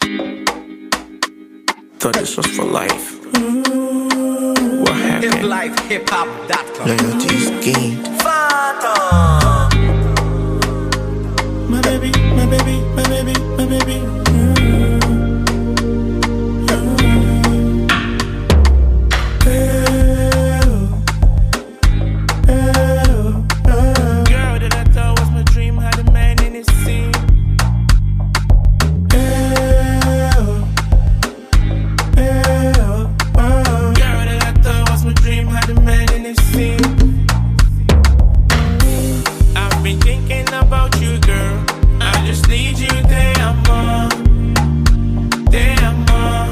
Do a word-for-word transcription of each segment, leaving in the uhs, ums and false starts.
Thought this was for life. What happened? Hip life, hip hop dot com. Loyalty's gained. Phantom. My baby, my baby, my baby, my baby. Girl that I thought was my dream had a man in his scene. I've been thinking about you, girl. I just need you there more, there more.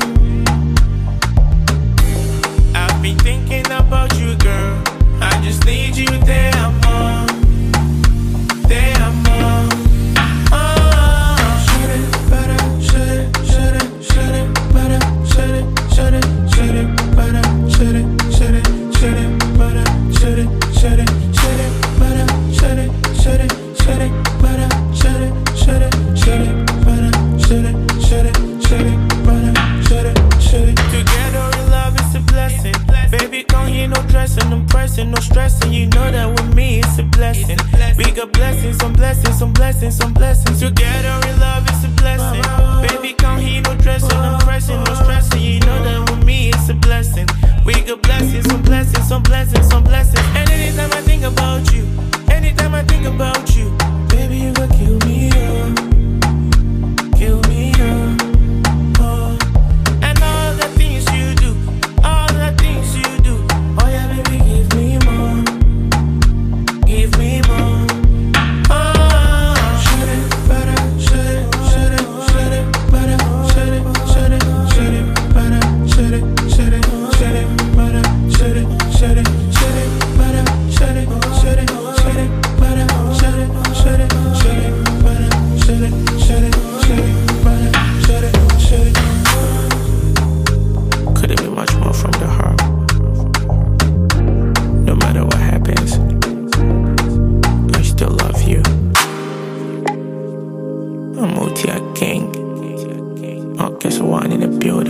I've been thinking about you, girl. I just need you there more, there more. Oh, shut it, butter, shut it, shut it, shut it, butter, shut it, shut it, shut it, butter, shut it, shut it, shut it, butter, shut it, shut it, shut it, butter, shut it, shut it, shut it, butter, shut it, shut it, shut it, butter, shut it, shut it, shut it, butter, shut it, shut it. Together in love is a blessing. Baby, don't hear no dressing, no pressing, no stressing. You know that with me it's a blessing. We got blessings, some blessings, some blessings, some blessings. Together in love is a blessing. Baby, can't hear no dressing, no pressing, no stressing. You know that with me it's a blessing. We got blessings, some blessings, some blessings, some blessings. And anytime I think about you, anytime I think about you, baby, you gon' kill me, oh, kill me, oh, oh. And all the things you do, all the things you do, oh yeah, baby, give me more, give me more. Oh, shut it, butter, shut it, shut it, shut it, butter, shut it, shut it, shut it, butter, shut it, shut it, shut it, butter, shut it, shut it, shut it, butter, shut it, shut it, shut it, butter, shut it, shut it, shut it, butter, shut it, shut it, shut it, butter, shut it, shut it. Could it be much more from the heart? No matter what happens, I still love you. I'm O T I King. Oh, guess one in the building.